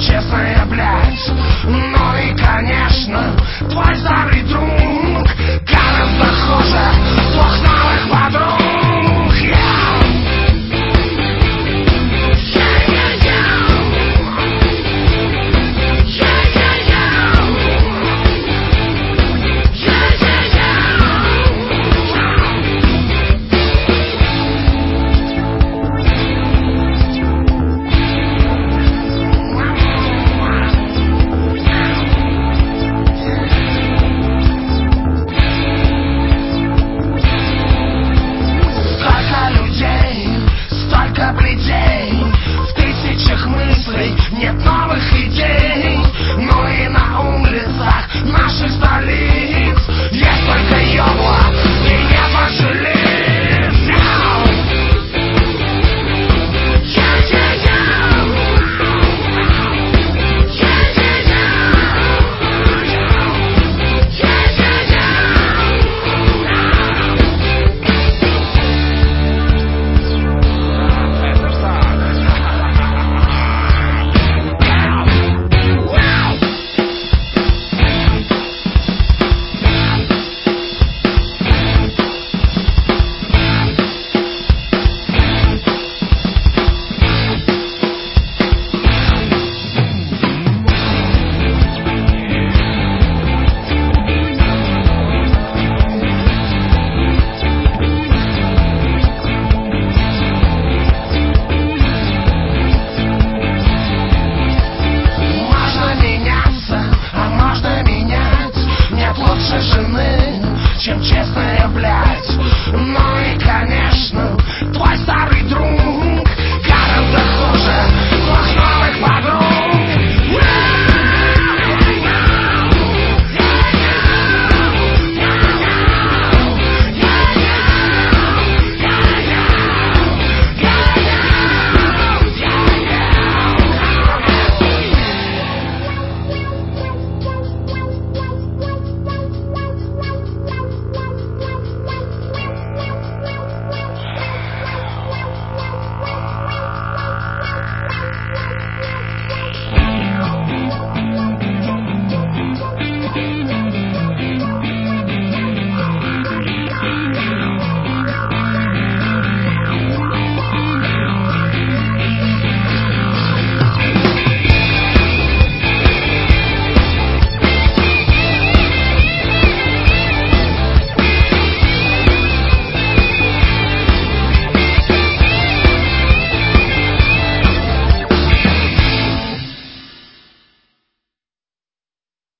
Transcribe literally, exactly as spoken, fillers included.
честная, блядь. Ну и, конечно, твой старый друг гораздо хуже двух новых подруг. В тысячах мыслей нет новых идей. Ну и на улицах наших столиц есть только ёбла и нет больше лиц. Жены, чем честная, блядь. Ну и, конечно, твой старый друг